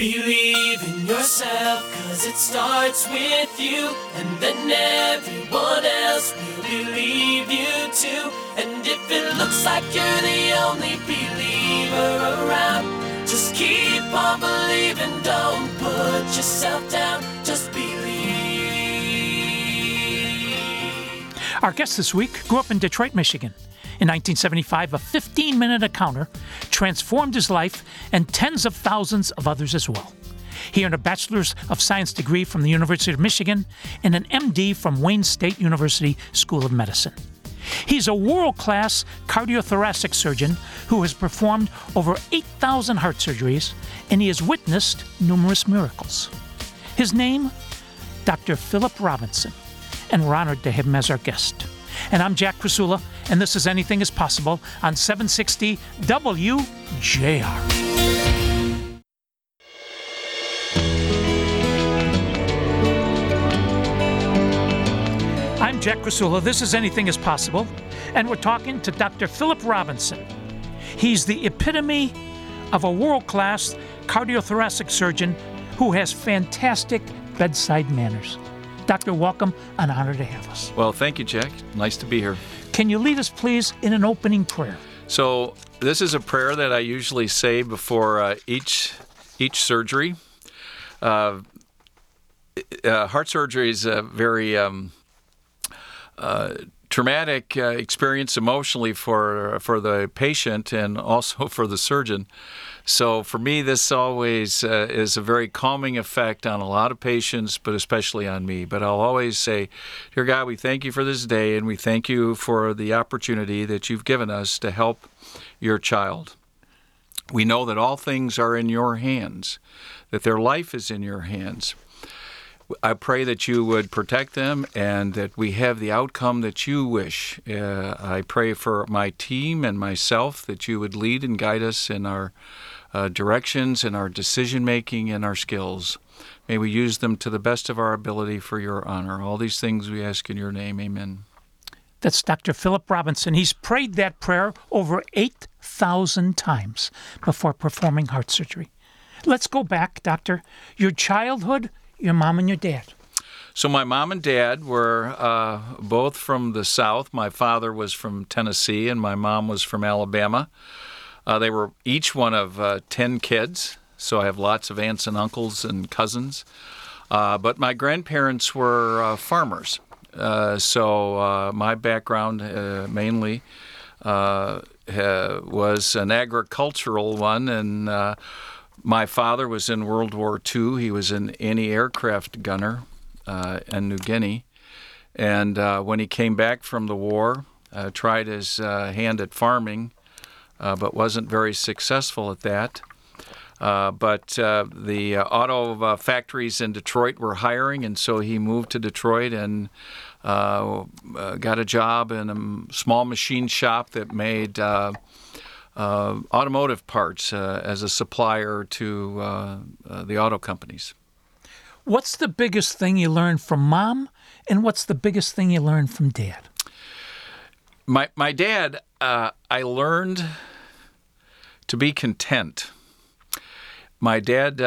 Believe in yourself, 'cause it starts with you, and then everyone else will believe you too. And if it looks like you're the only believer around, just keep on believing, don't put yourself down, just believe. Our guest this week grew up in Detroit, Michigan. In 1975, a 15-minute encounter transformed his life and tens of thousands of others as well. He earned a Bachelor's of Science degree from the University of Michigan and an MD from Wayne State University School of Medicine. He's a world-class cardiothoracic surgeon who has performed over 8,000 heart surgeries, and he has witnessed numerous miracles. His name, Dr. Philip Robinson, and we're honored to have him as our guest. And I'm Jack Krasula, and this is Anything is Possible on 760 WJR. I'm Jack Krasula. This is Anything is Possible, and we're talking to Dr. Philip Robinson. He's the epitome of a world-class cardiothoracic surgeon who has fantastic bedside manners. Doctor, welcome. An honor to have us. Well, thank you, Jack. Nice to be here. Can you lead us, please, in an opening prayer? So this is a prayer that I usually say before each surgery. Heart surgery is a very traumatic experience emotionally for the patient and also for the surgeon. So for me, this always is a very calming effect on a lot of patients, but especially on me. But I'll always say, dear God, we thank you for this day, and we thank you for the opportunity that you've given us to help your child. We know that all things are in your hands, that their life is in your hands. I pray that you would protect them and that we have the outcome that you wish. I pray for my team and myself that you would lead and guide us in our directions and our decision-making and our skills. May we use them to the best of our ability for your honor. All these things we ask in your name. Amen. That's Dr. Philip Robinson. He's prayed that prayer over 8,000 times before performing heart surgery. Let's go back, Doctor. Your childhood, your mom and your dad. So my mom and dad were both from the South. My father was from Tennessee and my mom was from Alabama. They were each one of 10 kids, so I have lots of aunts and uncles and cousins. But my grandparents were farmers. So my background mainly was an agricultural one, and my father was in World War II. He was an anti-aircraft gunner in New Guinea. And when he came back from the war, tried his hand at farming, but wasn't very successful at that. But the auto factories in Detroit were hiring, and so he moved to Detroit and got a job in a small machine shop that made automotive parts as a supplier to the auto companies. What's the biggest thing you learned from Mom, and what's the biggest thing you learned from Dad? My dad, I learned to be content. My dad,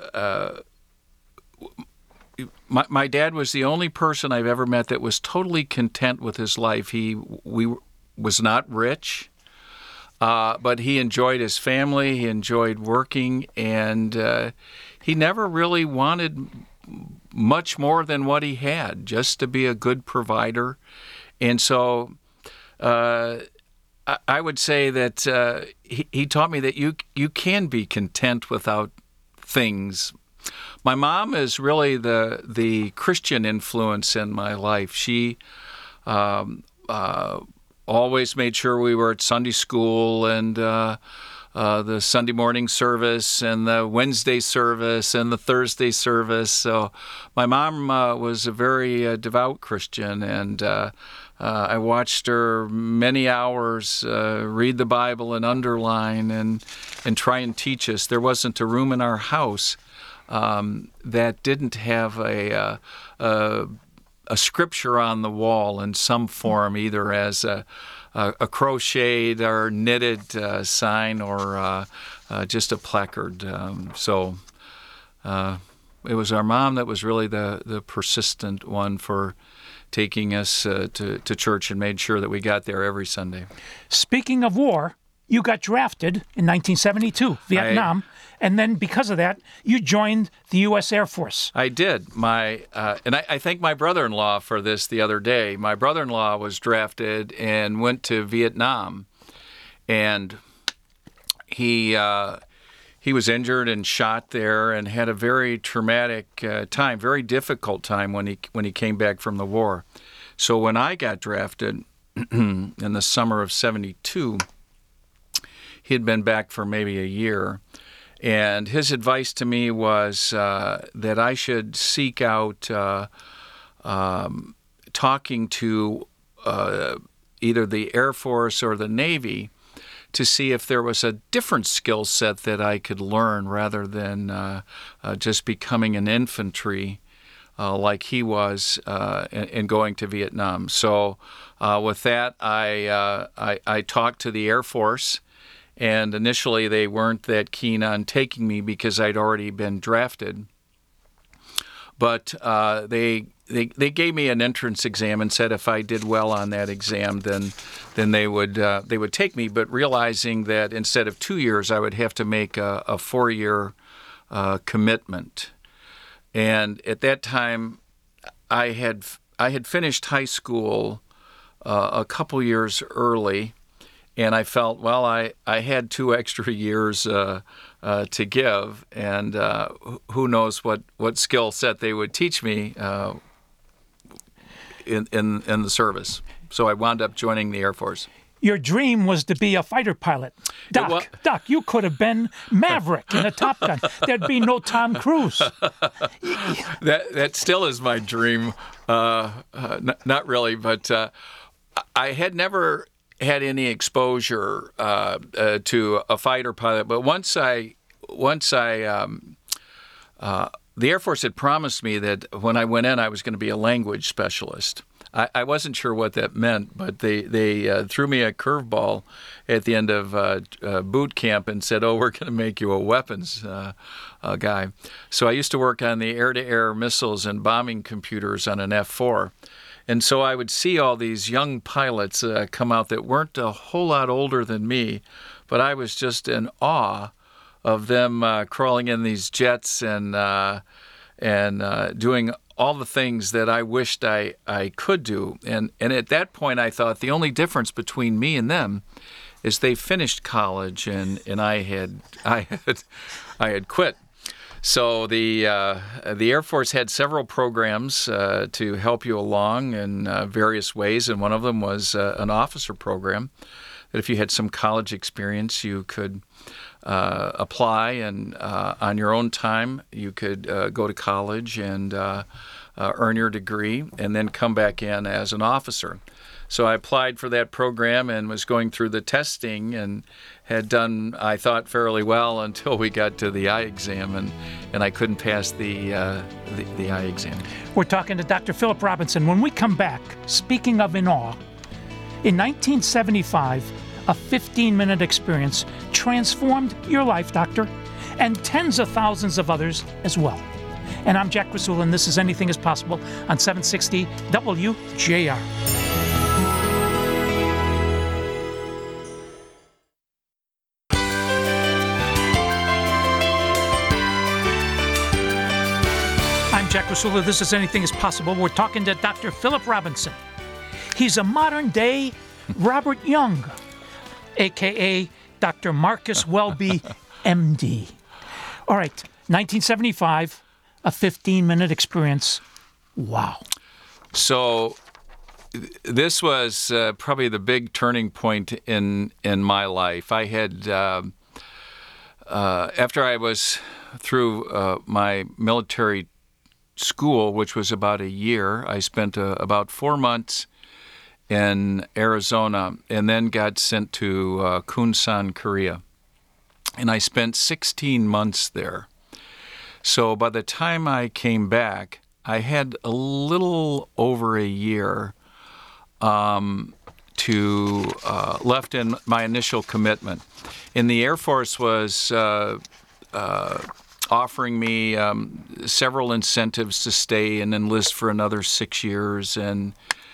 my dad was the only person I've ever met that was totally content with his life. We was not rich, but he enjoyed his family. He enjoyed working, and he never really wanted much more than what he had, just to be a good provider. And so I would say that he taught me that you can be content without things. My mom is really the Christian influence in my life. She always made sure we were at Sunday school and the Sunday morning service and the Wednesday service and the Thursday service. So my mom was a very devout Christian, and I watched her many hours read the Bible and underline and try and teach us. There wasn't a room in our house that didn't have a scripture on the wall in some form, either as a crocheted or knitted sign or just a placard. So it was our mom that was really the persistent one for taking us to church and made sure that we got there every Sunday. Speaking of war, you got drafted in 1972, Vietnam, and then because of that, you joined the U.S. Air Force. I did. And I thank my brother-in-law for this the other day. My brother-in-law was drafted and went to Vietnam, and he was injured and shot there and had a very traumatic time, very difficult time when he came back from the war. So when I got drafted in the summer of '72, he had been back for maybe a year. And his advice to me was that I should seek out talking to either the Air Force or the Navy to see if there was a different skill set that I could learn rather than just becoming an infantry like he was and going to Vietnam. So with that, I talked to the Air Force. And initially, they weren't that keen on taking me because I'd already been drafted. But they gave me an entrance exam and said if I did well on that exam, then they would take me. But realizing that instead of 2 years, I would have to make a 4-year commitment. And at that time, I had finished high school a couple years early. And I felt, well, I had 2 extra years to give, and who knows what skill set they would teach me in the service. So I wound up joining the Air Force. Your dream was to be a fighter pilot. Doc, you could have been Maverick in a Top Gun. There'd be no Tom Cruise. That still is my dream. Not really, but I had never had any exposure to a fighter pilot, but once the Air Force had promised me that when I went in, I was going to be a language specialist. I wasn't sure what that meant, but they threw me a curveball at the end of boot camp and said, "Oh, we're going to make you a weapons guy." So I used to work on the air-to-air missiles and bombing computers on an F-4. And so I would see all these young pilots come out that weren't a whole lot older than me, but I was just in awe of them crawling in these jets and doing all the things that I wished I could do. And at that point, I thought the only difference between me and them is they finished college and I had quit. So the Air Force had several programs to help you along in various ways, and one of them was an officer program that if you had some college experience, you could apply, and on your own time, you could go to college and earn your degree and then come back in as an officer. So I applied for that program and was going through the testing and had done, I thought, fairly well until we got to the eye exam, and I couldn't pass the eye exam. We're talking to Dr. Philip Robinson. When we come back, speaking of in awe, in 1975, a 15-minute experience transformed your life, Doctor, and tens of thousands of others as well. And I'm Jack Rasul, and this is Anything is Possible on 760 WJR. Jack Rasula, this is Anything is Possible. We're talking to Dr. Philip Robinson. He's a modern-day Robert Young, a.k.a. Dr. Marcus Welby, M.D. All right, 1975, a 15-minute experience. Wow. So this was probably the big turning point in my life. I had, after I was through my military school, which was about a year, I spent about 4 months in Arizona and then got sent to Kunsan, Korea. And I spent 16 months there. So by the time I came back, I had a little over a year to left in my initial commitment. And the Air Force was offering me several incentives to stay and enlist for another 6 years, and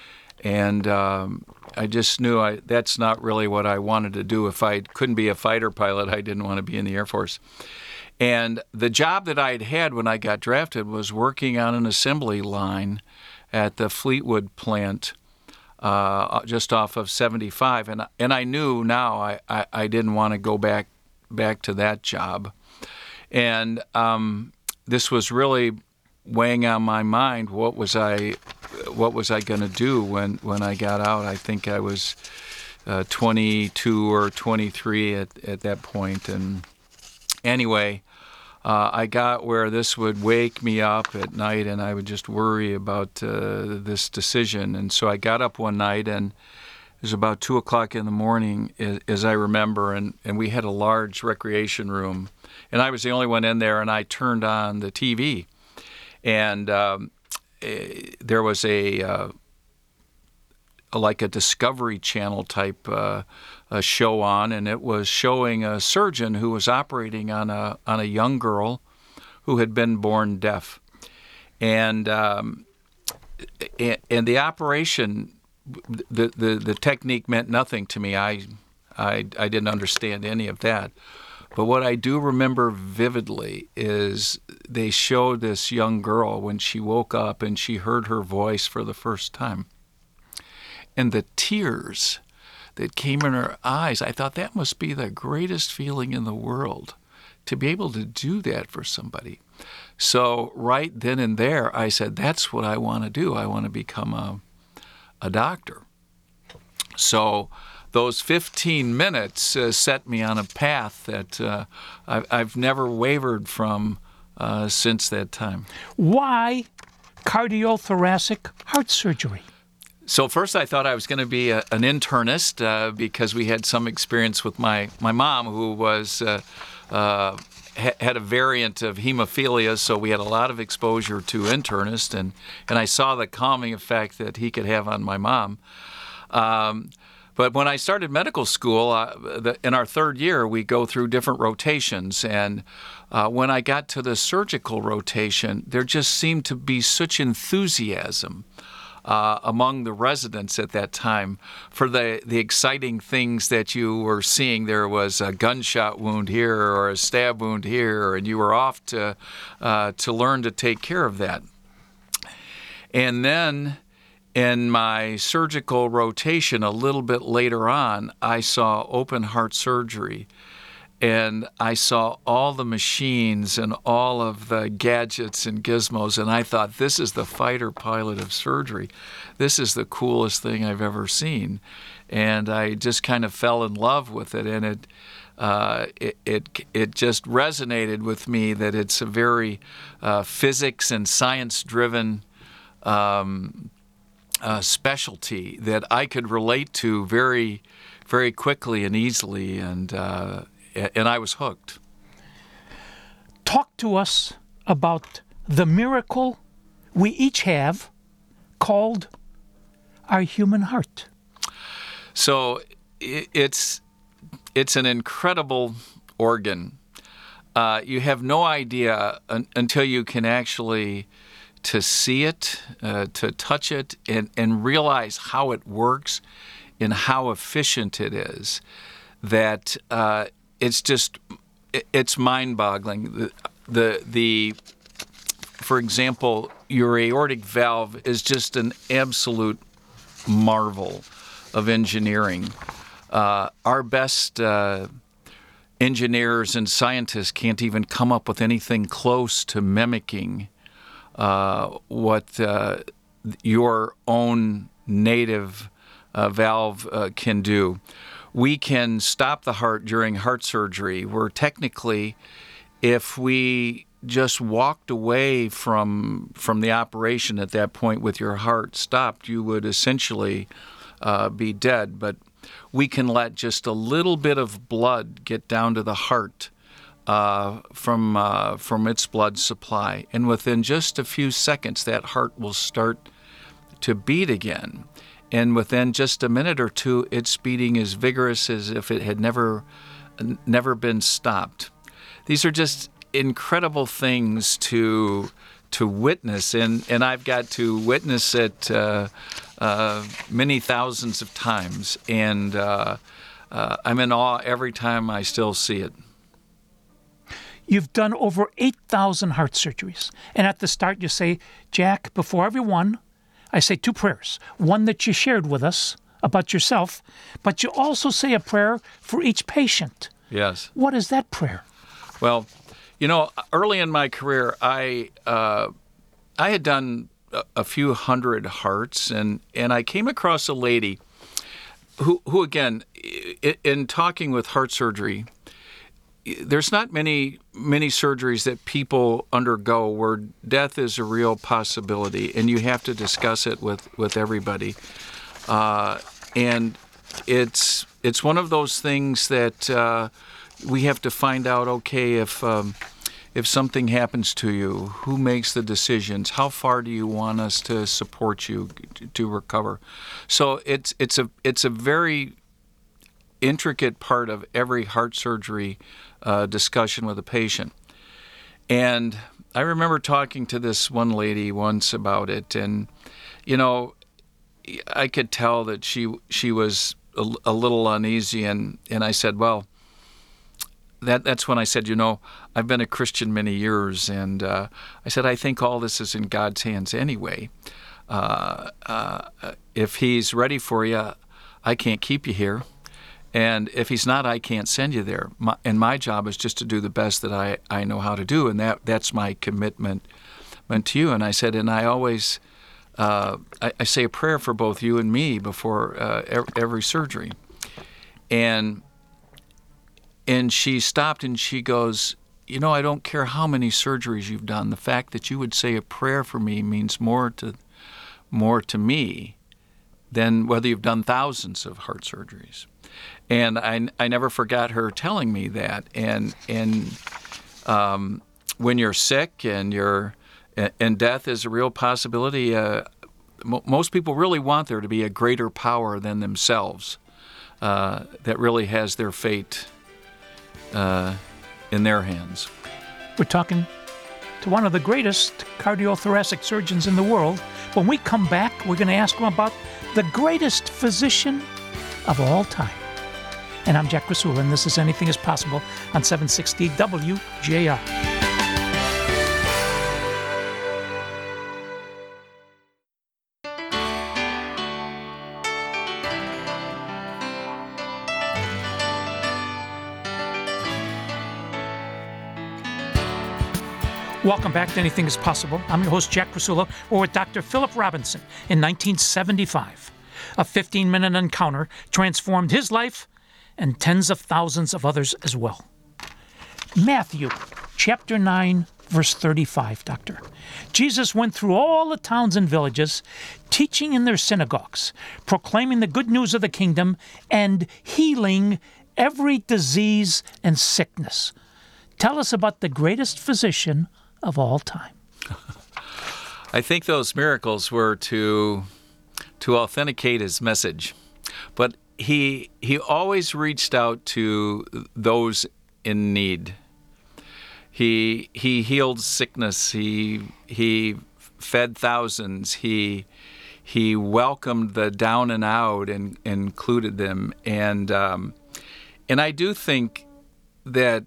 I just knew that's not really what I wanted to do. If I couldn't be a fighter pilot, I didn't want to be in the Air Force. And the job that I'd had when I got drafted was working on an assembly line at the Fleetwood plant just off of 75, and I knew now I didn't want to go back to that job. And this was really weighing on my mind. What was I going to do when I got out? I think I was 22 or 23 at that point. And anyway, I got where this would wake me up at night, and I would just worry about this decision. And so I got up one night, and it was about 2 o'clock in the morning, as I remember, and we had a large recreation room. And I was the only one in there, and I turned on the TV. And there was a Discovery Channel type a show on, and it was showing a surgeon who was operating on a young girl who had been born deaf. And the operation, the technique meant nothing to me. I didn't understand any of that. But what I do remember vividly is they showed this young girl when she woke up and she heard her voice for the first time. And the tears that came in her eyes, I thought that must be the greatest feeling in the world, to be able to do that for somebody. So right then and there, I said, that's what I want to do. I want to become a doctor. So those 15 minutes set me on a path that I've never wavered from since that time. Why cardiothoracic heart surgery? So first I thought I was going to be an internist because we had some experience with my mom, who was had a variant of hemophilia, so we had a lot of exposure to internists, and I saw the calming effect that he could have on my mom. But when I started medical school, in our third year, we go through different rotations. And when I got to the surgical rotation, there just seemed to be such enthusiasm among the residents at that time for the exciting things that you were seeing. There was a gunshot wound here or a stab wound here, and you were off to learn to take care of that. And then in my surgical rotation a little bit later on, I saw open heart surgery, and I saw all the machines and all of the gadgets and gizmos, and I thought, this is the fighter pilot of surgery. This is the coolest thing I've ever seen. And I just kind of fell in love with it, and it just resonated with me that it's a very physics and science-driven specialty that I could relate to very, very quickly and easily, and I was hooked. Talk to us about the miracle we each have called our human heart. So it's an incredible organ. You have no idea until you can actually to see it, to touch it, and realize how it works and how efficient it is, that it's mind-boggling. For example, your aortic valve is just an absolute marvel of engineering. Our best engineers and scientists can't even come up with anything close to mimicking what your own native valve can do. We can stop the heart during heart surgery, where technically, if we just walked away from the operation at that point with your heart stopped, you would essentially be dead. But we can let just a little bit of blood get down to the heart from its blood supply, and within just a few seconds, that heart will start to beat again. And within just a minute or two, it's beating as vigorous as if it had never been stopped. These are just incredible things to witness, and I've got to witness it many thousands of times, and I'm in awe every time I still see it. You've done over 8,000 heart surgeries. And at the start, you say, Jack, before every one, I say 2 prayers. One that you shared with us about yourself, but you also say a prayer for each patient. Yes. What is that prayer? Well, early in my career, I had done a few hundred hearts, and I came across a lady who again, in talking with heart surgery, there's not many surgeries that people undergo where death is a real possibility, and you have to discuss it with everybody. And it's one of those things that we have to find out. Okay, if something happens to you, who makes the decisions? How far do you want us to support you to recover? So it's a very intricate part of every heart surgery discussion with a patient. And I remember talking to this one lady once about it, and I could tell that she was a little uneasy, and I said, well, that's when I said, I've been a Christian many years, and I said, I think all this is in God's hands anyway. If He's ready for you, I can't keep you here. And if He's not, I can't send you there. And my job is just to do the best that I know how to do, and that's my commitment to you. And I said, and I always, I say a prayer for both you and me before every surgery. And she stopped and she goes, I don't care how many surgeries you've done. The fact that you would say a prayer for me means more to me than whether you've done thousands of heart surgeries. And I never forgot her telling me that. And when you're sick and death is a real possibility, most people really want there to be a greater power than themselves that really has their fate in their hands. We're talking to one of the greatest cardiothoracic surgeons in the world. When we come back, we're going to ask him about the greatest physician of all time. And I'm Jack Krasula, and this is Anything is Possible on 760 WJR. Welcome back to Anything is Possible. I'm your host, Jack Krasula. We're with Dr. Philip Robinson in 1975. A 15-minute encounter transformed his life and tens of thousands of others as well. Matthew chapter 9, verse 35, Doctor. Jesus went through all the towns and villages, teaching in their synagogues, proclaiming the good news of the kingdom, and healing every disease and sickness. Tell us about the greatest physician of all time. I think those miracles were to authenticate his message. But he always reached out to those in need. He healed sickness. He fed thousands. He welcomed the down and out and included them. And I do think that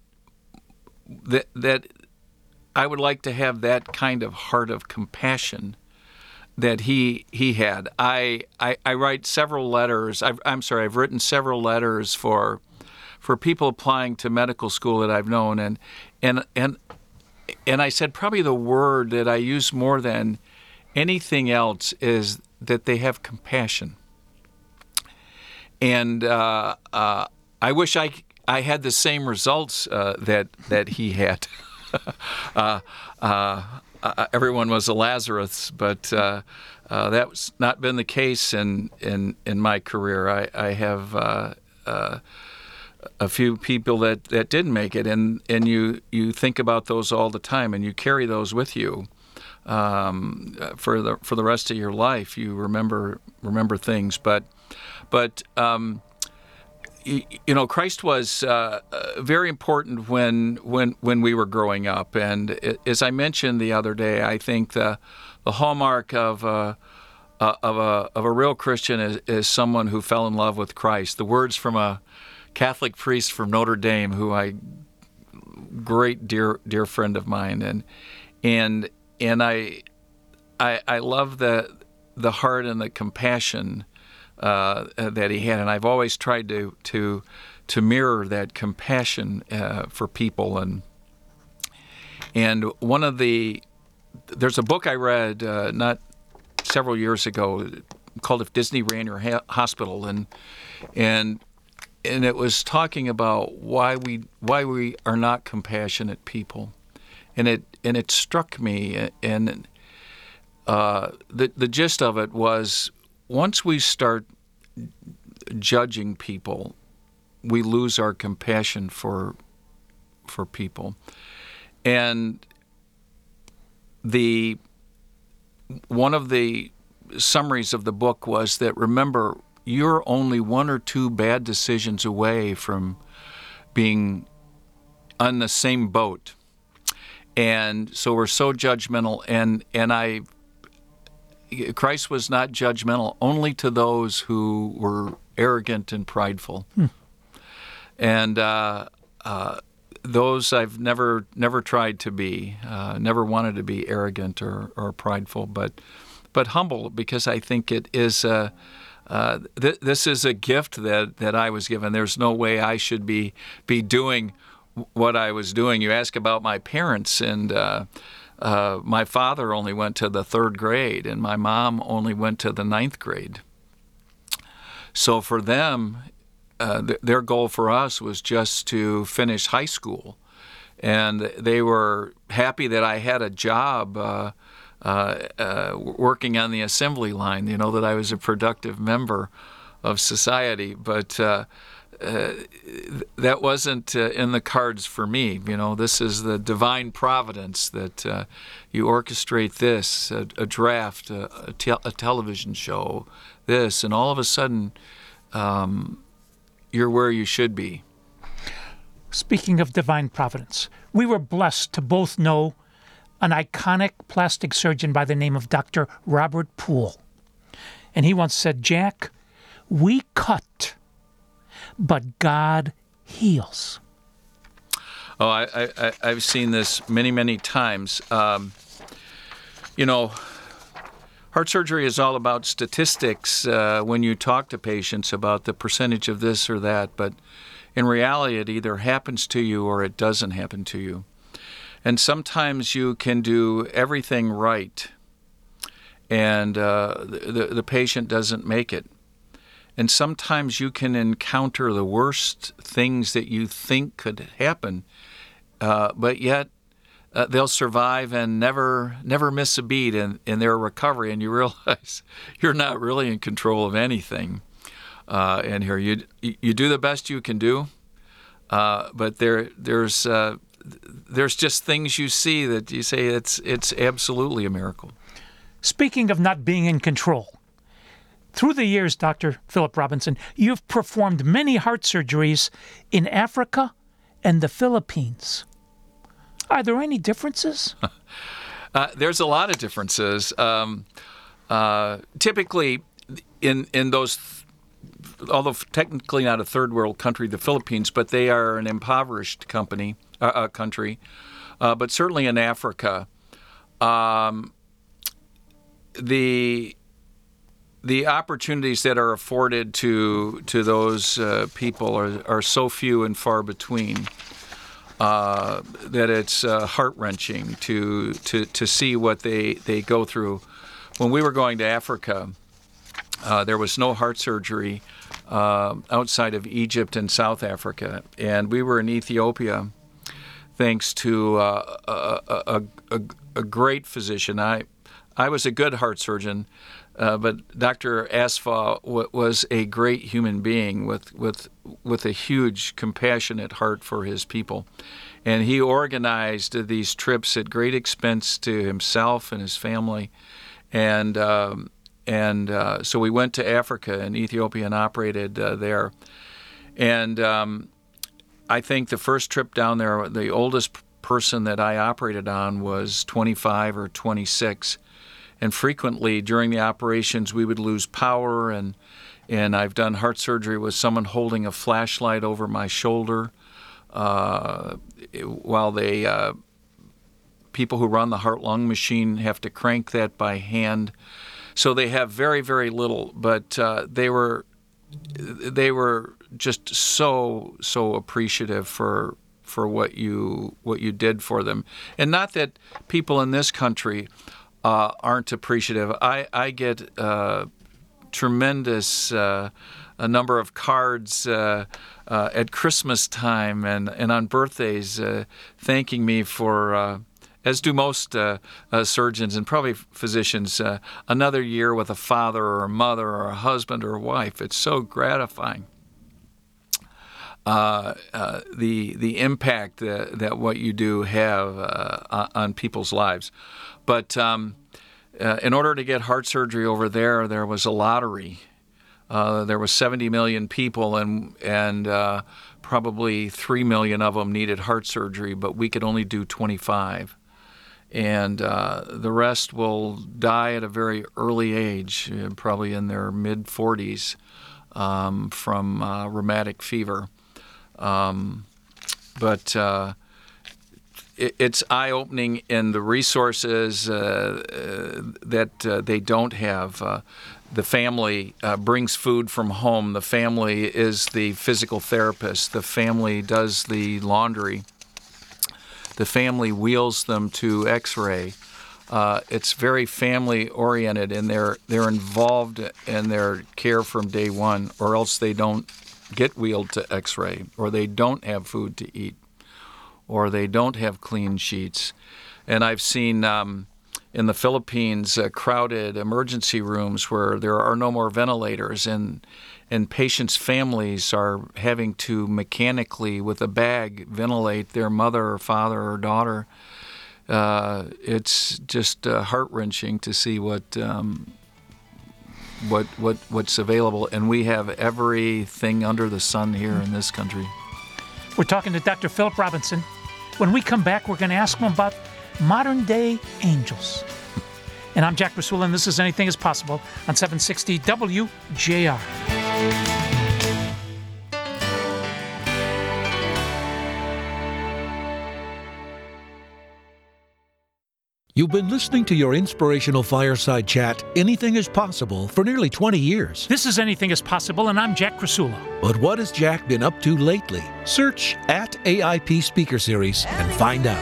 I would like to have that kind of heart of compassion that he had. I write several letters. I've written several letters for people applying to medical school that I've known, and I said probably the word that I use more than anything else is that they have compassion. And I wish I had the same results that he had. Everyone was a Lazarus, but that's not been the case in my career. I have a few people that didn't make it, and you think about those all the time, and you carry those with you for the rest of your life. You remember things, but Christ was very important when we were growing up, and as I mentioned the other day, I think the hallmark of a real Christian is someone who fell in love with Christ. The words from a Catholic priest from Notre Dame, great dear friend of mine, and I love the heart and the compassion that he had, and I've always tried to mirror that compassion for people. And there's a book I read not several years ago called "If Disney Ran Your Hospital," and it was talking about why we are not compassionate people, and it struck me, and the gist of it was, once we start judging people, we lose our compassion for people. And one of the summaries of the book was that, remember, you're only one or two bad decisions away from being on the same boat. And so we're so judgmental, and Christ was not judgmental only to those who were arrogant and prideful. And those I've never tried to be, never wanted to be arrogant or prideful, but humble, because I think it is this is a gift that I was given. There's no way I should be doing what I was doing. You ask about my parents, and my father only went to the 3rd grade, and my mom only went to the 9th grade. So for them, their goal for us was just to finish high school, and they were happy that I had a job working on the assembly line, that I was a productive member of society. But that wasn't in the cards for me. This is the divine providence that you orchestrate this, a draft, a television show, this, and all of a sudden you're where you should be. Speaking of divine providence, we were blessed to both know an iconic plastic surgeon by the name of Dr. Robert Poole. And he once said, "Jack, we cut, but God heals." Oh, I've seen this many times. Heart surgery is all about statistics when you talk to patients about the percentage of this or that, but in reality, it either happens to you or it doesn't happen to you. And sometimes you can do everything right, and the patient doesn't make it. And sometimes you can encounter the worst things that you think could happen, but yet they'll survive and never miss a beat in their recovery, and you realize you're not really in control of anything. And here you do the best you can do, but there's just things you see that you say it's absolutely a miracle. Speaking of not being in control, through the years, Dr. Philip Robinson, you've performed many heart surgeries in Africa and the Philippines. Are there any differences? There's a lot of differences. Typically, in those, although technically not a third world country, the Philippines, but they are an impoverished country. But certainly in Africa, the opportunities that are afforded to those people are so few and far between that it's heart-wrenching to see what they go through. When we were going to Africa, there was no heart surgery outside of Egypt and South Africa, and we were in Ethiopia thanks to a great physician. I was a good heart surgeon, but Dr. Asfa was a great human being with a huge, compassionate heart for his people. And he organized these trips at great expense to himself and his family. And so we went to Africa and Ethiopia and operated there. And I think the first trip down there, the oldest person that I operated on was 25 or 26. And frequently during the operations, we would lose power, and I've done heart surgery with someone holding a flashlight over my shoulder while people who run the heart-lung machine have to crank that by hand. So they have very, very little, but they were just so appreciative for what you did for them. And not that people in this country aren't appreciative. I get tremendous a number of cards at Christmas time and on birthdays thanking me for, as do most surgeons and probably physicians, another year with a father or a mother or a husband or a wife. It's so gratifying. The impact that what you do have on people's lives. But in order to get heart surgery over there was a lottery. There was 70 million people, and probably 3 million of them needed heart surgery, but we could only do 25. And the rest will die at a very early age, probably in their mid-40s, from rheumatic fever. But it's eye-opening in the resources that they don't have. The family brings food from home. The family is the physical therapist. The family does the laundry. The family wheels them to X-ray. It's very family-oriented, and they're involved in their care from day one, or else they don't get wheeled to X-ray, or they don't have food to eat, or they don't have clean sheets. And I've seen in the Philippines crowded emergency rooms where there are no more ventilators, and patients' families are having to mechanically, with a bag, ventilate their mother or father or daughter. It's just heart-wrenching to see what's available, and we have everything under the sun here in this country. We're talking to Dr. Philip Robinson. When we come back, we're going to ask him about modern-day angels. And I'm Jack Rasula, and this is Anything is Possible on 760 WJR. You've been listening to your inspirational fireside chat, Anything is Possible, for nearly 20 years. This is Anything is Possible, and I'm Jack Rasula. But what has Jack been up to lately? Search @AIP Speaker Series and find out.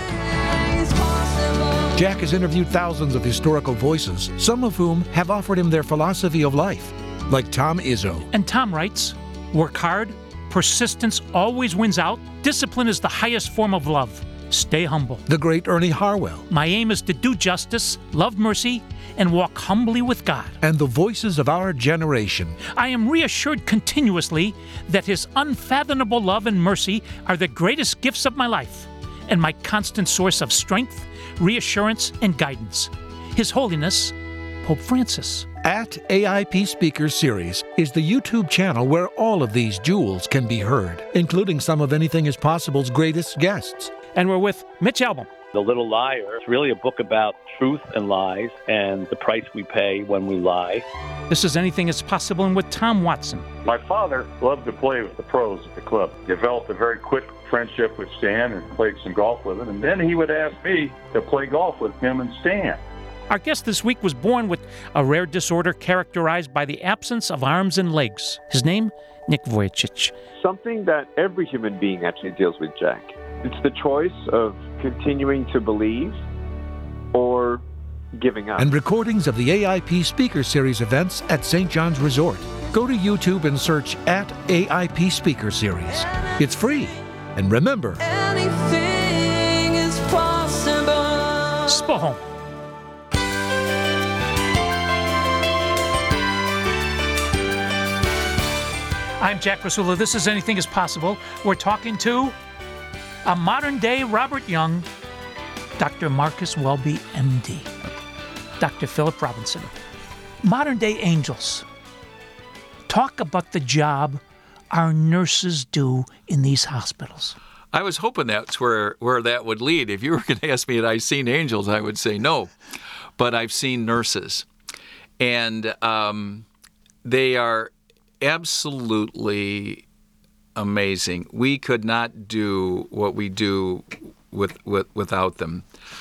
Jack has interviewed thousands of historical voices, some of whom have offered him their philosophy of life, like Tom Izzo. And Tom writes, work hard, persistence always wins out, discipline is the highest form of love. Stay humble. The great Ernie Harwell. My aim is to do justice, love mercy, and walk humbly with God. And the voices of our generation. I am reassured continuously that His unfathomable love and mercy are the greatest gifts of my life and my constant source of strength, reassurance, and guidance. His Holiness, Pope Francis. @AIP Speakers Series is the YouTube channel where all of these jewels can be heard, including some of Anything is Possible's greatest guests. And we're with Mitch Albom. The Little Liar is really a book about truth and lies and the price we pay when we lie. This is Anything is Possible, and with Tom Watson. My father loved to play with the pros at the club. Developed a very quick friendship with Stan and played some golf with him. And then he would ask me to play golf with him and Stan. Our guest this week was born with a rare disorder characterized by the absence of arms and legs. His name, Nick Vujicic. Something that every human being actually deals with, Jack. It's the choice of continuing to believe or giving up. And recordings of the AIP Speaker Series events at St. John's Resort. Go to YouTube and search @AIP Speaker Series. It's free. And remember, Anything is possible. Spohom. I'm Jack Rasula. This is Anything is Possible. We're talking to a modern-day Robert Young, Dr. Marcus Welby, MD. Dr. Philip Robinson. Modern-day angels. Talk about the job our nurses do in these hospitals? I was hoping that's where that would lead. If you were going to ask me had I seen angels, I would say no. But I've seen nurses. And they are absolutely amazing. We could not do what we do without them.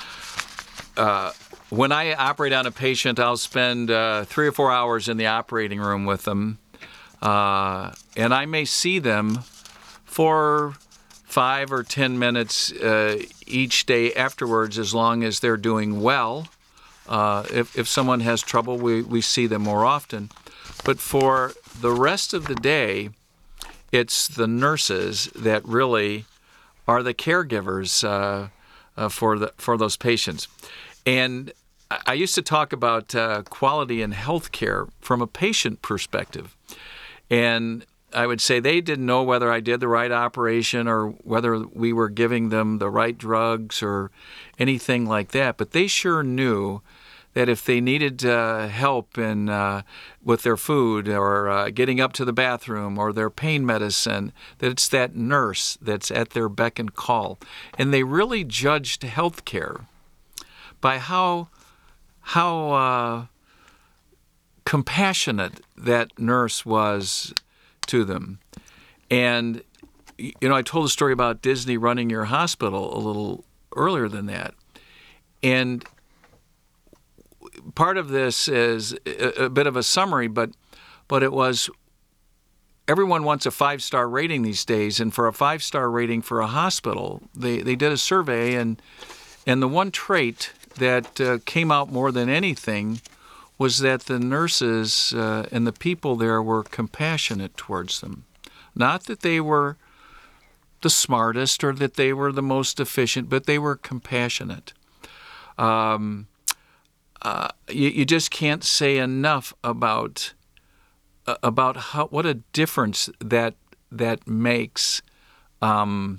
When I operate on a patient, I'll spend 3 or 4 hours in the operating room with them. And I may see them for 5 or 10 minutes each day afterwards, as long as they're doing well. If someone has trouble, we see them more often. But for the rest of the day, it's the nurses that really are the caregivers for those patients. And I used to talk about quality in healthcare from a patient perspective. And I would say they didn't know whether I did the right operation or whether we were giving them the right drugs or anything like that. But they sure knew that if they needed help with their food or getting up to the bathroom or their pain medicine, that it's that nurse that's at their beck and call. And they really judged healthcare by how compassionate that nurse was to them. And, I told a story about Disney running your hospital a little earlier than that. And part of this is a bit of a summary, but it was, everyone wants a 5-star rating these days, and for a 5-star rating for a hospital, they did a survey, and the one trait that came out more than anything was that the nurses and the people there were compassionate towards them. Not that they were the smartest or that they were the most efficient, but they were compassionate. You just can't say enough about what a difference that makes to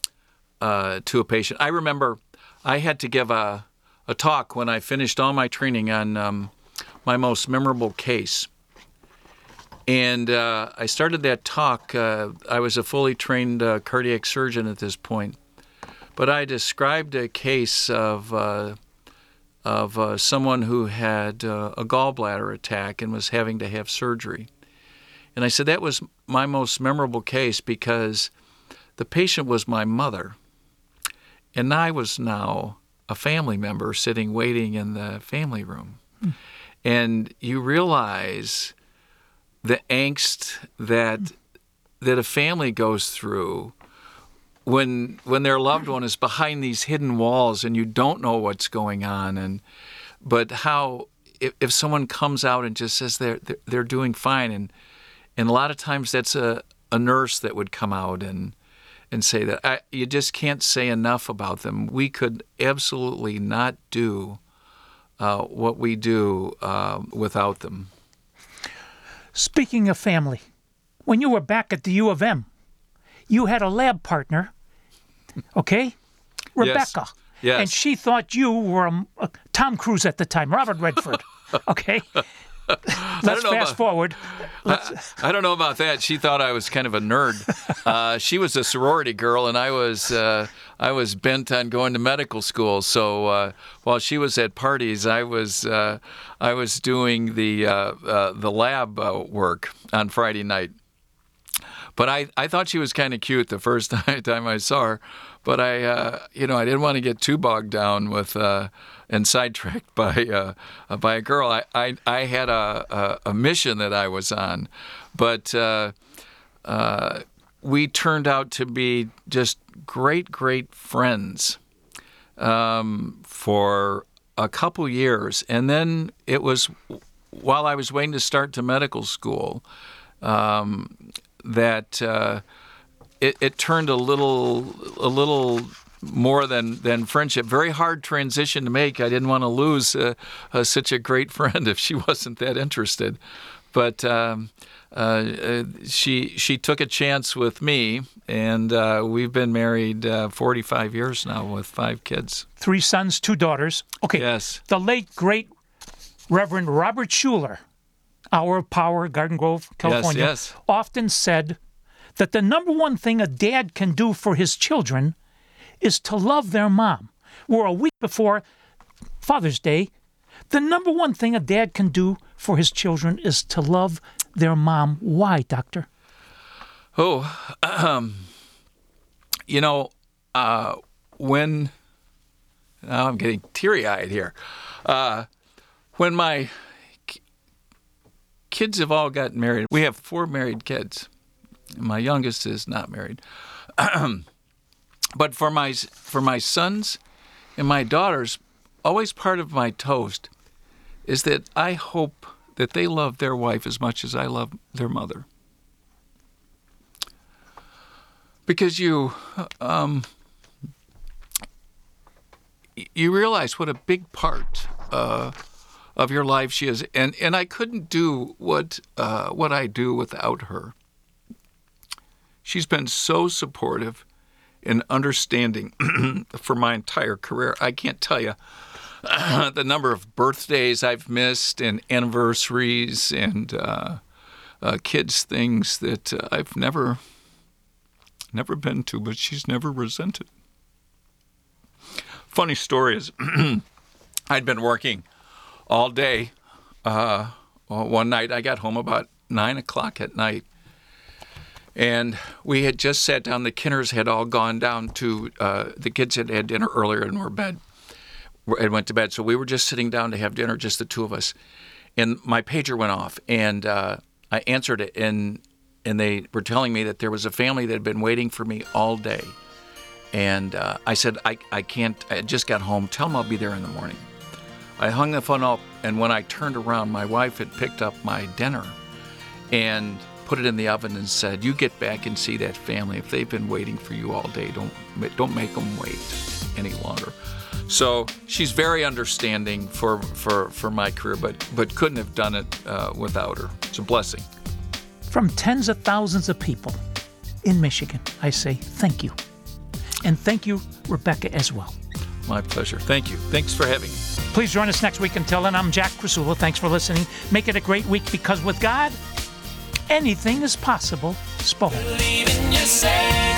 a patient. I remember I had to give a talk when I finished all my training on my most memorable case. And I started that talk. I was a fully trained cardiac surgeon at this point. But I described a case of someone who had a gallbladder attack and was having to have surgery. And I said that was my most memorable case because the patient was my mother. And I was now a family member sitting waiting in the family room. And you realize the angst that a family goes through when their loved one is behind these hidden walls and you don't know what's going on. But how if someone comes out and just says they're doing fine, and a lot of times that's a nurse that would come out and say that you just can't say enough about them. We could absolutely not do what we do without them. Speaking of family, when you were back at the U of M, you had a lab partner, okay? Rebecca. Yes. And she thought you were Tom Cruise at the time, Robert Redford, okay? Let's fast forward. I don't know about that. She thought I was kind of a nerd. She was a sorority girl, and I was bent on going to medical school. So while she was at parties, I was doing the lab work on Friday night. But I thought she was kind of cute the first time I saw her. But I didn't want to get too bogged down with and sidetracked by a girl. I had a mission that I was on, but we turned out to be just great friends for a couple years, and then it was while I was waiting to start to medical school that. It turned a little more than friendship. Very hard transition to make. I didn't want to lose such a great friend if she wasn't that interested. But she took a chance with me, and we've been married 45 years now with 5 kids. 3 sons, 2 daughters. Okay. Yes. The late, great Reverend Robert Schuller, Hour of Power, Garden Grove, California, yes. often said that the number one thing a dad can do for his children is to love their mom. We're a week before Father's Day. The number one thing a dad can do for his children is to love their mom. Why, Doctor? When now I'm getting teary-eyed here. When my kids have all gotten married, we have 4 married kids. My youngest is not married. But for my sons and my daughters, always part of my toast is that I hope that they love their wife as much as I love their mother. Because you realize what a big part of your life she is, and I couldn't do what I do without her. She's been so supportive and understanding for my entire career. I can't tell you the number of birthdays I've missed and anniversaries and kids' things that I've never been to, but she's never resented. Funny story is, I'd been working all day. One night I got home about 9 o'clock at night, and we had just sat down. The Kinners had all gone down to, the kids had had dinner earlier and went to bed. So we were just sitting down to have dinner, just the two of us. And my pager went off, and I answered it, and they were telling me that there was a family that had been waiting for me all day. And I said, I can't, I just got home. Tell them I'll be there in the morning. I hung the phone up, and when I turned around, my wife had picked up my dinner and put it in the oven and said, you get back and see that family. If they've been waiting for you all day, don't make them wait any longer. So she's very understanding for my career, but couldn't have done it without her. It's a blessing. From tens of thousands of people in Michigan, I say thank you. And thank you, Rebecca, as well. My pleasure. Thank you. Thanks for having me. Please join us next week. Until then, I'm Jack Krasula. Thanks for listening. Make it a great week, because with God, anything is possible. Spoke. Believe in yourself.